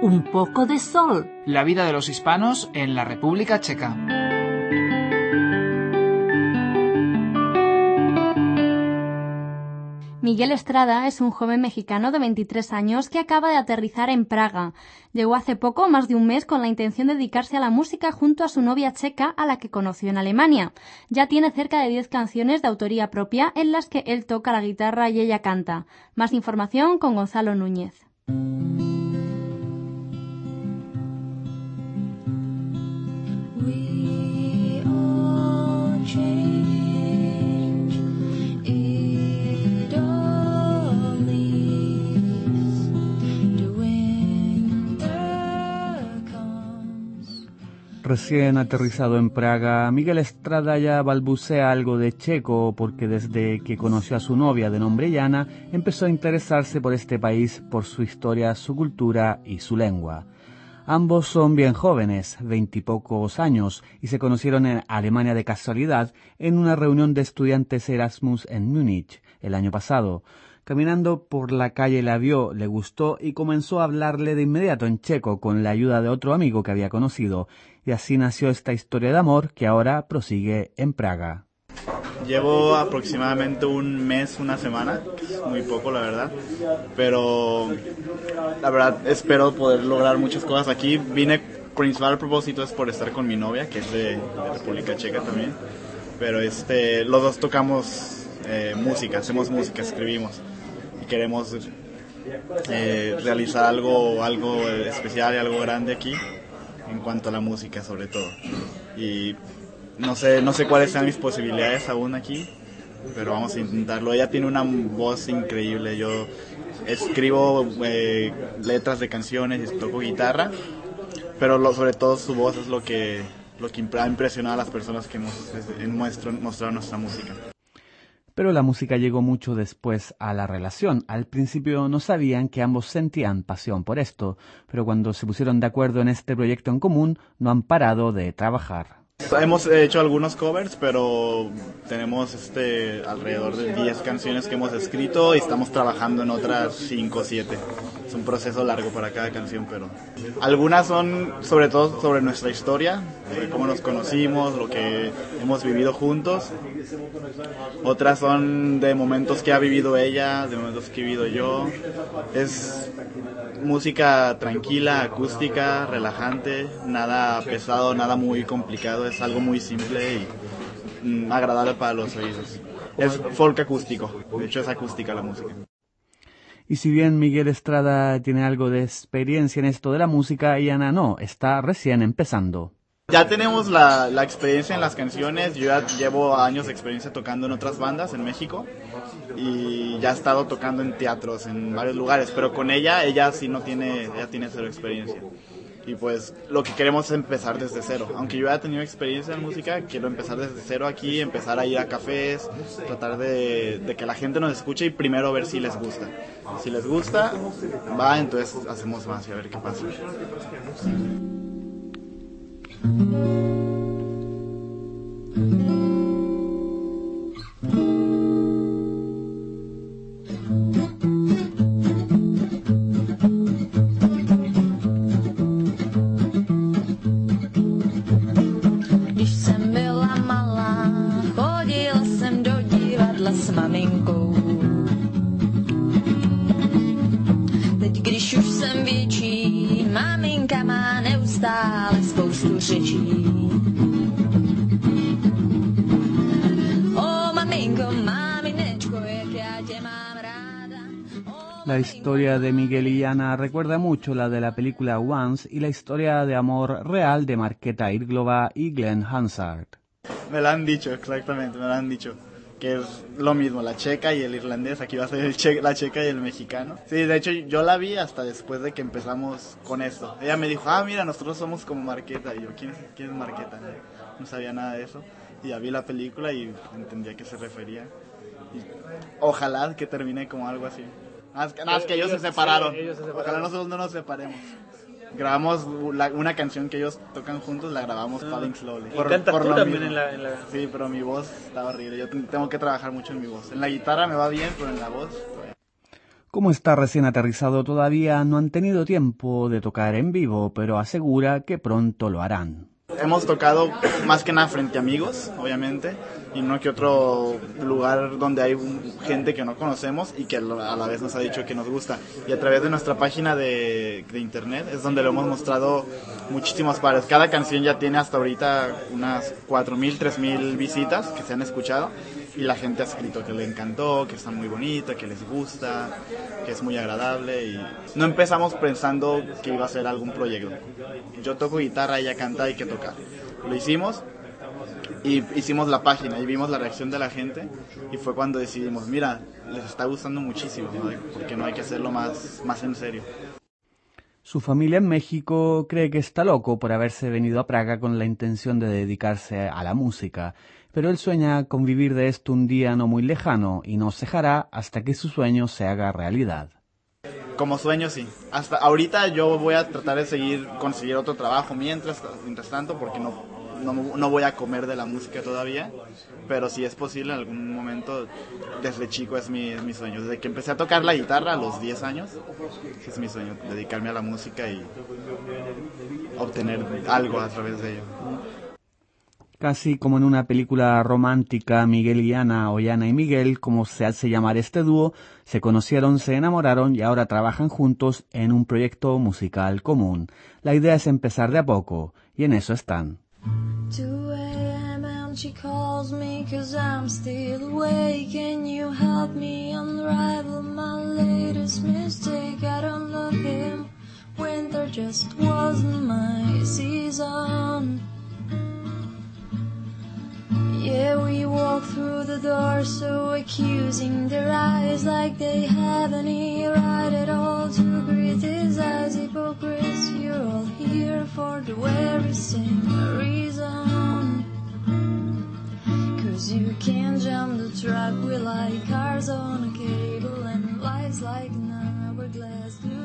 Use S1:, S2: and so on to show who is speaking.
S1: un poco de sol.
S2: La vida de los hispanos en la República Checa.
S3: Miguel Estrada es un joven mexicano de 23 años que acaba de aterrizar en Praga. Llegó hace poco, más de un mes, con la intención de dedicarse a la música junto a su novia checa, a la que conoció en Alemania. Ya tiene cerca de 10 canciones de autoría propia en las que él toca la guitarra y ella canta. Más información con Gonzalo Núñez.
S4: Recién aterrizado en Praga, Miguel Estrada ya balbucea algo de checo porque desde que conoció a su novia de nombre Jana empezó a interesarse por este país, por su historia, su cultura y su lengua. Ambos son bien jóvenes, 20 y pocos años, y se conocieron en Alemania de casualidad en una reunión de estudiantes Erasmus en Múnich el año pasado. Caminando por la calle la vio, le gustó y comenzó a hablarle de inmediato en checo con la ayuda de otro amigo que había conocido. Y así nació esta historia de amor que ahora prosigue en Praga.
S5: Llevo aproximadamente un mes, una semana, que es muy poco la verdad, pero la verdad espero poder lograr muchas cosas aquí. Vine, principal propósito es por estar con mi novia, que es de República Checa también, pero los dos tocamos música, hacemos música, escribimos y queremos realizar algo especial y algo grande aquí en cuanto a la música sobre todo. Y no sé cuáles sean mis posibilidades aún aquí, pero vamos a intentarlo. Ella tiene una voz increíble. Yo escribo letras de canciones y toco guitarra, pero sobre todo su voz es lo que ha impresionado a las personas que mostraron nuestra música.
S4: Pero la música llegó mucho después a la relación. Al principio no sabían que ambos sentían pasión por esto, pero cuando se pusieron de acuerdo en este proyecto en común, no han parado de trabajar.
S5: Hemos hecho algunos covers, pero tenemos alrededor de 10 canciones que hemos escrito y estamos trabajando en otras 5 o 7. Es un proceso largo para cada canción, pero algunas son sobre todo sobre nuestra historia, cómo nos conocimos, lo que hemos vivido juntos. Otras son de momentos que ha vivido ella, de momentos que he vivido yo. Es música tranquila, acústica, relajante, nada pesado, nada muy complicado, es algo muy simple y agradable para los oídos. Es folk acústico, de hecho es acústica la música.
S4: Y si bien Miguel Estrada tiene algo de experiencia en esto de la música, Jana no, está recién empezando.
S5: Ya tenemos la experiencia en las canciones. Yo ya llevo años de experiencia tocando en otras bandas en México y ya he estado tocando en teatros en varios lugares, pero con ella sí ella tiene cero experiencia. Y pues lo que queremos es empezar desde cero. Aunque yo haya tenido experiencia en música, quiero empezar desde cero aquí, empezar a ir a cafés, tratar de que la gente nos escuche y primero ver si les gusta. Si les gusta, entonces hacemos más y a ver qué pasa.
S6: Když jsem byla malá, chodila jsem do divadla s maminkou. Teď, když už jsem větší, maminka má neustále spoustu řečí. O maminko, maminečko, jak já tě mám ráda.
S4: La historia de Miguel y Jana recuerda mucho la de la película Once y la historia de amor real de Markéta Irglova y Glenn Hansard.
S5: Me lo han dicho, exactamente, me lo han dicho. Que es lo mismo, la checa y el irlandés, aquí va a ser la checa y el mexicano. Sí, de hecho yo la vi hasta después de que empezamos con esto. Ella me dijo, mira, nosotros somos como Markéta. Y yo, ¿quién es Markéta? No sabía nada de eso. Y ya vi la película y entendí a qué se refería. Y ojalá que termine como algo así. Nada más que ellos se separaron. Ojalá nosotros no nos separemos. Grabamos una canción que ellos tocan juntos, la grabamos Falling Slowly.
S7: ¿Cantas tú también en la...?
S5: Sí, pero mi voz está horrible. Yo tengo que trabajar mucho en mi voz. En la guitarra me va bien, pero en la voz...
S4: Como está recién aterrizado todavía no han tenido tiempo de tocar en vivo, pero asegura que pronto lo harán.
S5: Hemos tocado más que nada frente a amigos, obviamente, y no que otro lugar donde hay gente que no conocemos y que a la vez nos ha dicho que nos gusta. Y a través de nuestra página de internet es donde lo hemos mostrado muchísimos pares. Cada canción ya tiene hasta ahorita unas 4,000, 3,000 visitas que se han escuchado y la gente ha escrito que le encantó, que está muy bonita, que les gusta, que es muy agradable y no empezamos pensando que iba a ser algún proyecto. Yo toco guitarra, ella canta, hay que tocar. Lo hicimos y hicimos la página y vimos la reacción de la gente y fue cuando decidimos, mira, les está gustando muchísimo, ¿no? Porque no hay que hacerlo más en serio.
S4: Su familia en México cree que está loco por haberse venido a Praga con la intención de dedicarse a la música, pero él sueña con vivir de esto un día no muy lejano y no cejará hasta que su sueño se haga realidad.
S5: Como sueño, sí. Hasta ahorita yo voy a tratar de conseguir otro trabajo mientras tanto, porque no voy a comer de la música todavía, pero si es posible en algún momento, desde chico es mi sueño. Desde que empecé a tocar la guitarra a los 10 años, es mi sueño, dedicarme a la música y obtener algo a través de ello.
S4: Casi como en una película romántica, Miguel y Ana, o Ana y Miguel, como se hace llamar este dúo, se conocieron, se enamoraron y ahora trabajan juntos en un proyecto musical común. La idea es empezar de a poco, y en eso están.
S6: 2 a.m. and she calls me 'cause I'm still awake. Can you help me unravel my latest mistake? I don't love him. Winter just wasn't my season. Yeah, we walk through the door so accusing, their eyes like they have any right at all to criticize hypocrisy. You're all here for the very same reason, 'cause you can't jump the track. We like cars on a cable and lives like an hourglass.